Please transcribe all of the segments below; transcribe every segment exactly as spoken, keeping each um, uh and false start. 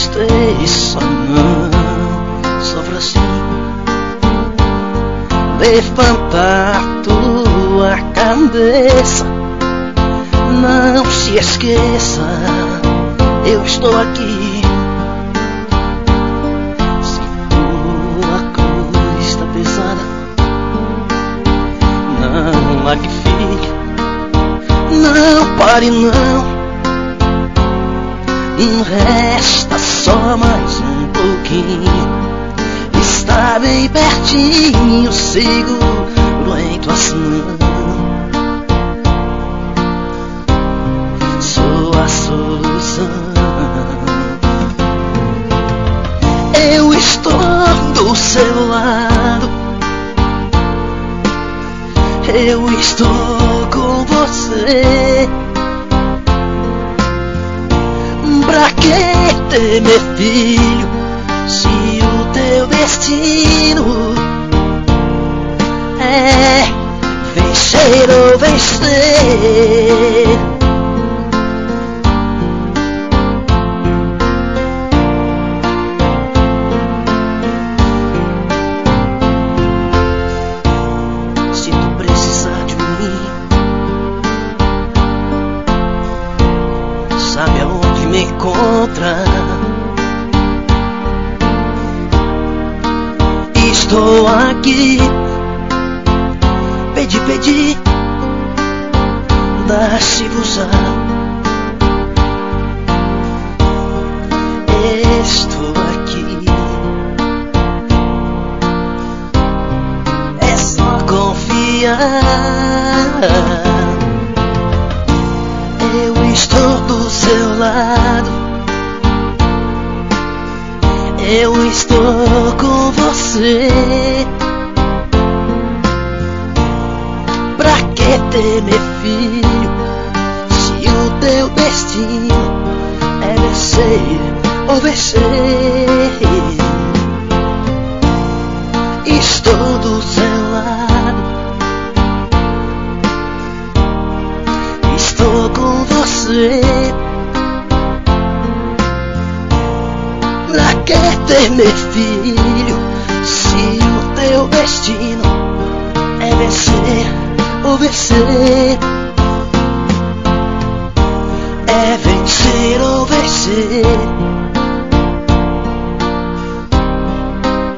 tristeça, não sofra assim. Levanta a tua cabeça, não se esqueça, eu estou aqui. Se tua cruz está pesada, não largue, fique, não pare não. Resta só mais um pouquinho, está bem pertinho, seguro em tuas mãos. Sou a solução. Eu estou do seu lado, eu estou com você. Pra que temer, filho, se o teu destino é vencer ou vencer? Se tu precisar de mim, sabe aonde me encontra. Estou aqui, pedi, pedi, dá-se-vos a. Estou aqui, é só confiar. Eu estou do seu lado, eu estou com você. Pra que temer, filho, se o teu destino é vencer ou vencer? Estou do seu lado, estou com você. Pra que temer, filho, se o teu destino é vencer ou vencer? É vencer ou vencer?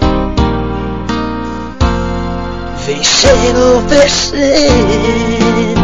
Vencer ou vencer?